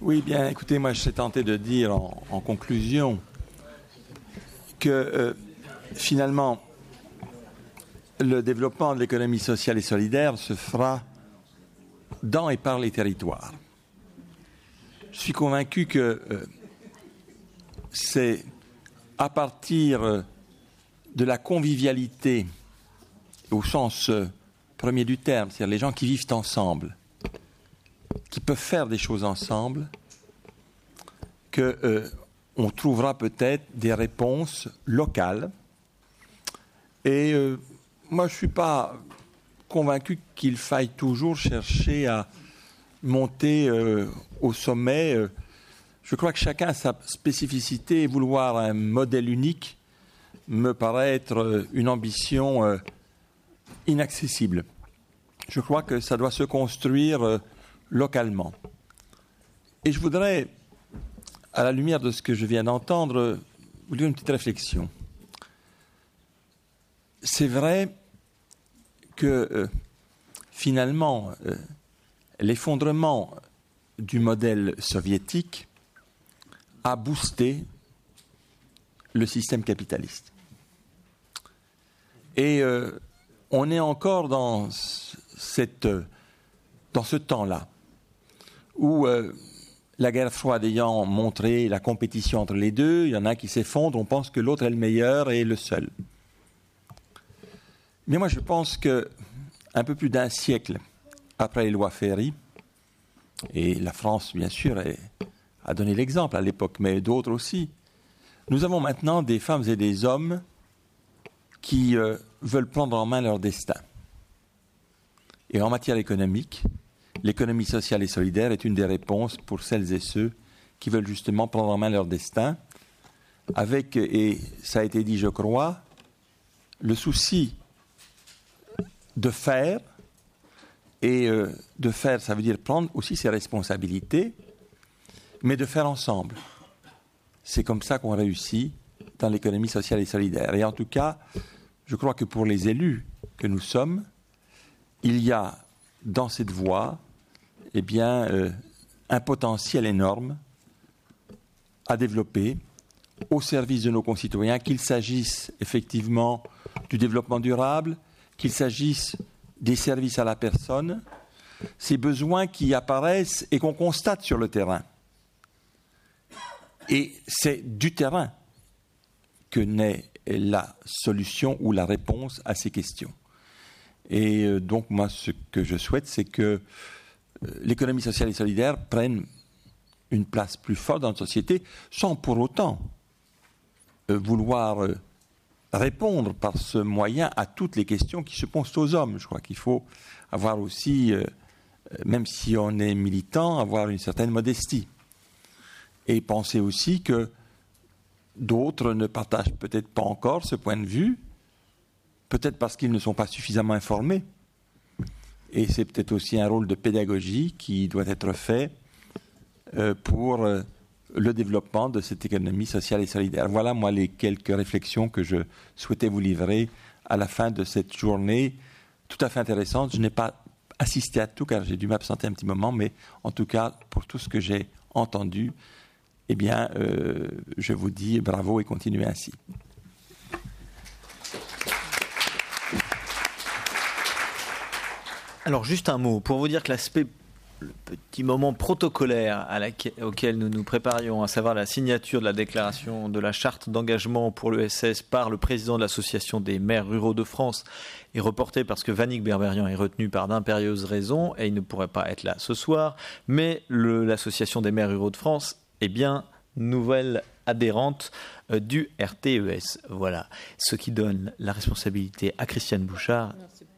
Oui, bien, écoutez, moi, je serais tenté de dire en conclusion que finalement, le développement de l'économie sociale et solidaire se fera dans et par les territoires. Je suis convaincu que c'est à partir de la convivialité, au sens premier du terme, c'est-à-dire les gens qui vivent ensemble, qui peuvent faire des choses ensemble, qu'on trouvera peut-être des réponses locales. Et moi, je ne suis pas convaincu qu'il faille toujours chercher à monter au sommet. Je crois que chacun a sa spécificité et vouloir un modèle unique me paraît être une ambition inaccessible. Je crois que ça doit se construire localement. Et je voudrais, à la lumière de ce que je viens d'entendre, vous dire une petite réflexion. C'est vrai que finalement, l'effondrement du modèle soviétique a boosté le système capitaliste. Et on est encore dans ce temps-là, où la guerre froide ayant montré la compétition entre les deux, il y en a un qui s'effondre, on pense que l'autre est le meilleur et le seul. Mais moi je pense qu'un peu plus d'un siècle après les lois Ferry, et la France bien sûr a donné l'exemple à l'époque, mais d'autres aussi, nous avons maintenant des femmes et des hommes qui veulent prendre en main leur destin. Et en matière économique, l'économie sociale et solidaire est une des réponses pour celles et ceux qui veulent justement prendre en main leur destin, avec, et ça a été dit je crois, le souci de faire, et de faire ça veut dire prendre aussi ses responsabilités, mais de faire ensemble. C'est comme ça qu'on réussit dans l'économie sociale et solidaire. Et en tout cas, je crois que pour les élus que nous sommes, il y a dans cette voie un potentiel énorme à développer au service de nos concitoyens, qu'il s'agisse effectivement du développement durable, qu'il s'agisse des services à la personne, ces besoins qui apparaissent et qu'on constate sur le terrain. Et c'est du terrain que naît la solution ou la réponse à ces questions. Et donc, moi, ce que je souhaite, c'est que l'économie sociale et solidaire prenne une place plus forte dans notre société, sans pour autant vouloir répondre par ce moyen à toutes les questions qui se posent aux hommes. Je crois qu'il faut avoir aussi, même si on est militant, avoir une certaine modestie. Et penser aussi que d'autres ne partagent peut-être pas encore ce point de vue, peut-être parce qu'ils ne sont pas suffisamment informés. Et c'est peut-être aussi un rôle de pédagogie qui doit être fait pour le développement de cette économie sociale et solidaire. Voilà, moi, les quelques réflexions que je souhaitais vous livrer à la fin de cette journée tout à fait intéressante. Je n'ai pas assisté à tout car j'ai dû m'absenter un petit moment, mais en tout cas, pour tout ce que j'ai entendu, eh bien, je vous dis bravo et continuez ainsi. Alors, juste un mot, pour vous dire que le petit moment protocolaire auquel nous nous préparions, à savoir la signature de la déclaration de la charte d'engagement pour l'ESS par le président de l'Association des maires ruraux de France, est reporté parce que Vannick Berberian est retenu par d'impérieuses raisons et il ne pourrait pas être là ce soir, mais l'Association des maires ruraux de France est bien nouvelle adhérente du RTES. Voilà, ce qui donne la responsabilité à Christiane Bouchard.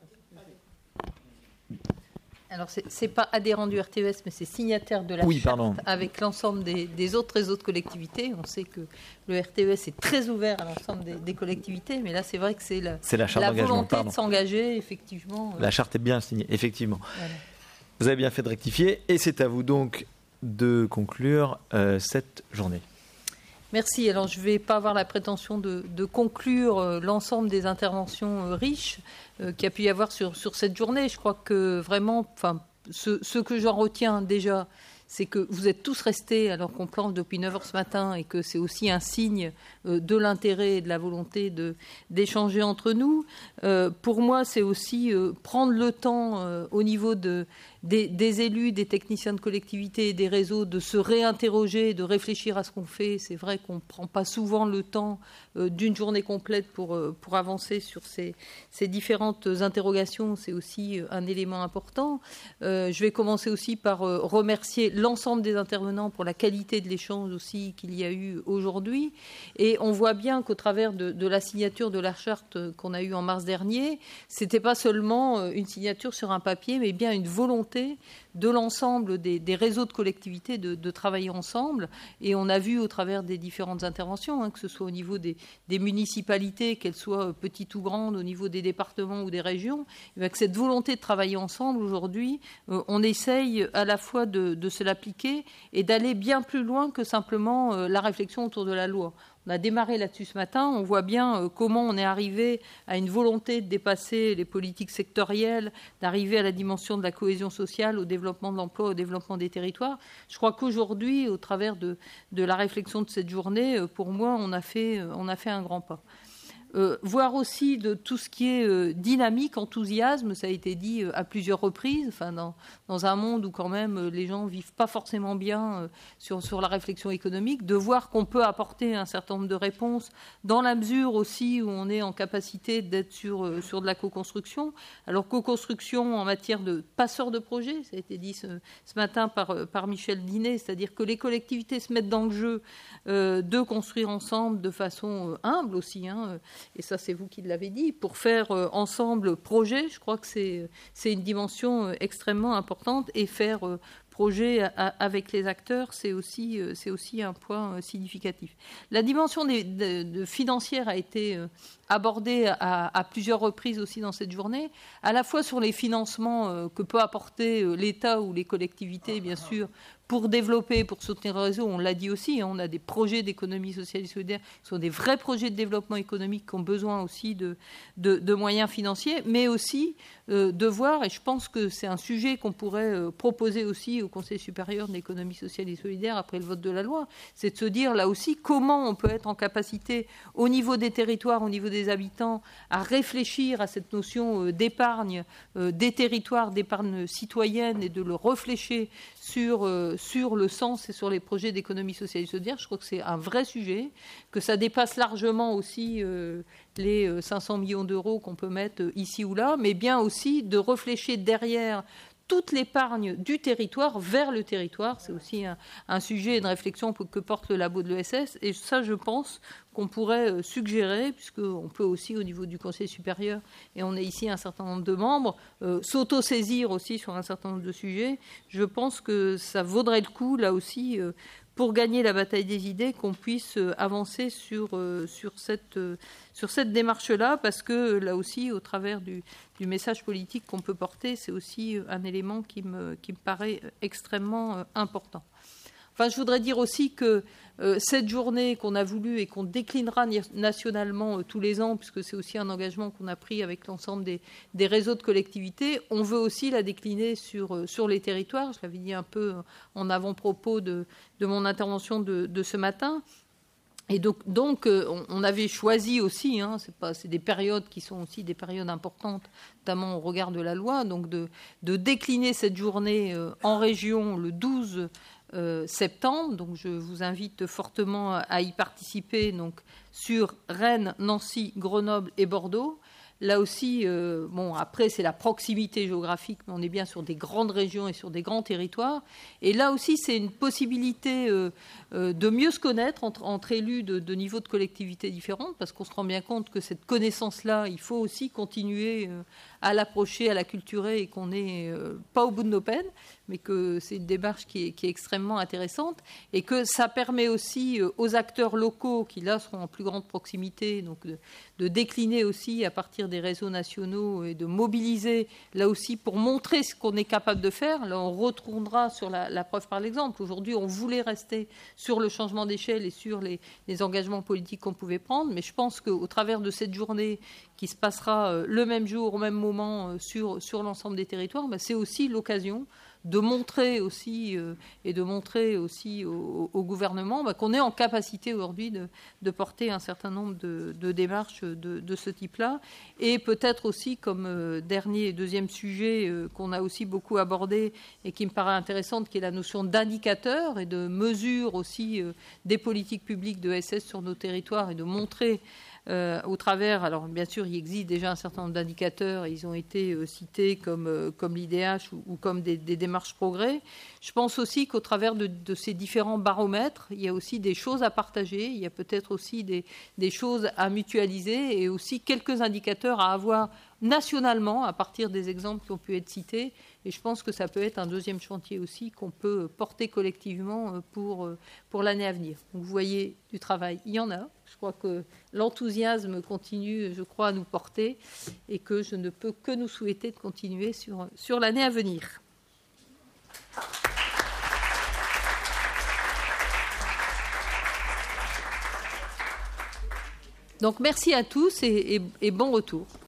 Alors, c'est pas adhérent du RTES, mais c'est signataire de la charte avec l'ensemble des autres réseaux de collectivités. On sait que le RTES est très ouvert à l'ensemble des collectivités, mais là, c'est vrai que c'est la volonté de s'engager, effectivement. La charte est bien signée, effectivement. Voilà. Vous avez bien fait de rectifier, et c'est à vous donc de conclure cette journée. Merci. Alors, je ne vais pas avoir la prétention de conclure l'ensemble des interventions riches qu'il y a pu y avoir sur cette journée. Je crois que vraiment, ce que j'en retiens déjà, c'est que vous êtes tous restés alors qu'on planche depuis 9h ce matin et que c'est aussi un signe de l'intérêt et de la volonté d'échanger entre nous. Pour moi, c'est aussi prendre le temps au niveau des élus, des techniciens de collectivité et des réseaux de se réinterroger, de réfléchir à ce qu'on fait. C'est vrai qu'on ne prend pas souvent le temps d'une journée complète pour avancer sur ces différentes interrogations. C'est aussi un élément important. Je vais commencer aussi par remercier l'ensemble des intervenants pour la qualité de l'échange aussi qu'il y a eu aujourd'hui. Et on voit bien qu'au travers de la signature de la charte qu'on a eue en mars dernier, c'était pas seulement une signature sur un papier, mais bien une volonté de l'ensemble des réseaux de collectivités de travailler ensemble. Et on a vu au travers des différentes interventions, que ce soit au niveau des municipalités, qu'elles soient petites ou grandes, au niveau des départements ou des régions, que cette volonté de travailler ensemble aujourd'hui, on essaye à la fois de se l'appliquer et d'aller bien plus loin que simplement la réflexion autour de la loi. On a démarré là-dessus ce matin. On voit bien comment on est arrivé à une volonté de dépasser les politiques sectorielles, d'arriver à la dimension de la cohésion sociale, au développement de l'emploi, au développement des territoires. Je crois qu'aujourd'hui, au travers de la réflexion de cette journée, pour moi, on a fait un grand pas. Voir aussi de tout ce qui est dynamique, enthousiasme, ça a été dit à plusieurs reprises, dans un monde où quand même les gens vivent pas forcément bien sur la réflexion économique, de voir qu'on peut apporter un certain nombre de réponses dans la mesure aussi où on est en capacité d'être sur de la co-construction. Alors co-construction en matière de passeurs de projets, ça a été dit ce matin par Michel Dinet, c'est-à-dire que les collectivités se mettent dans le jeu de construire ensemble de façon humble aussi, et ça c'est vous qui l'avez dit, pour faire ensemble projet. Je crois que c'est une dimension extrêmement importante, et faire projet avec les acteurs, c'est aussi un point significatif. La dimension financière a été abordée à plusieurs reprises aussi dans cette journée, à la fois sur les financements que peut apporter l'État ou les collectivités, bien sûr, pour développer, pour soutenir le réseau. On l'a dit aussi, on a des projets d'économie sociale et solidaire qui sont des vrais projets de développement économique qui ont besoin aussi de moyens financiers, mais aussi de voir, et je pense que c'est un sujet qu'on pourrait proposer aussi au Conseil supérieur de l'économie sociale et solidaire après le vote de la loi, c'est de se dire là aussi comment on peut être en capacité au niveau des territoires, au niveau des habitants, à réfléchir à cette notion d'épargne des territoires, d'épargne citoyenne, et de le réfléchir sur le sens et sur les projets d'économie sociale et solidaire. Je crois que c'est un vrai sujet, que ça dépasse largement aussi les 500 millions d'euros qu'on peut mettre ici ou là, mais bien aussi de réfléchir derrière toute l'épargne du territoire vers le territoire. C'est aussi un sujet, une réflexion que porte le labo de l'ESS, et ça, je pense qu'on pourrait suggérer, puisqu'on peut aussi au niveau du Conseil supérieur, et on est ici un certain nombre de membres, s'auto-saisir aussi sur un certain nombre de sujets. Je pense que ça vaudrait le coup, là aussi, pour gagner la bataille des idées, qu'on puisse avancer sur cette démarche-là, parce que là aussi, au travers du message politique qu'on peut porter, c'est aussi un élément qui me paraît extrêmement important. Enfin, je voudrais dire aussi que cette journée qu'on a voulu et qu'on déclinera nationalement tous les ans, puisque c'est aussi un engagement qu'on a pris avec l'ensemble des réseaux de collectivités, on veut aussi la décliner sur les territoires. Je l'avais dit un peu en avant-propos de mon intervention de ce matin. Et donc on avait choisi aussi, c'est des périodes qui sont aussi des périodes importantes, notamment au regard de la loi, donc de décliner cette journée en région le 12 septembre. Donc je vous invite fortement à y participer, donc sur Rennes, Nancy, Grenoble et Bordeaux. Là aussi, après, c'est la proximité géographique, mais on est bien sur des grandes régions et sur des grands territoires. Et là aussi, c'est une possibilité de mieux se connaître entre élus de niveaux de collectivités différentes, parce qu'on se rend bien compte que cette connaissance-là, il faut aussi continuer à l'approcher, à la culturer, et qu'on n'est pas au bout de nos peines, mais que c'est une démarche qui est extrêmement intéressante, et que ça permet aussi aux acteurs locaux, qui là seront en plus grande proximité, donc de décliner aussi à partir des réseaux nationaux et de mobiliser là aussi pour montrer ce qu'on est capable de faire. Là, on retournera sur la preuve par l'exemple. Aujourd'hui, on voulait rester sur le changement d'échelle et sur les engagements politiques qu'on pouvait prendre, mais je pense qu'au travers de cette journée qui se passera le même jour, au même moment sur l'ensemble des territoires, c'est aussi l'occasion de montrer aussi au gouvernement qu'on est en capacité aujourd'hui de porter un certain nombre de démarches de ce type-là. Et peut-être aussi comme dernier et deuxième sujet qu'on a aussi beaucoup abordé et qui me paraît intéressante, qui est la notion d'indicateur et de mesure aussi des politiques publiques de SS sur nos territoires et de montrer au travers, alors bien sûr il existe déjà un certain nombre d'indicateurs, ils ont été cités comme l'IDH ou comme des démarches progrès. Je pense aussi qu'au travers de ces différents baromètres, il y a aussi des choses à partager, il y a peut-être aussi des choses à mutualiser et aussi quelques indicateurs à avoir nationalement à partir des exemples qui ont pu être cités. Et je pense que ça peut être un deuxième chantier aussi qu'on peut porter collectivement pour l'année à venir. Donc vous voyez, du travail, il y en a. Je crois que l'enthousiasme continue, je crois, à nous porter et que je ne peux que nous souhaiter de continuer sur l'année à venir. Donc merci à tous et bon retour.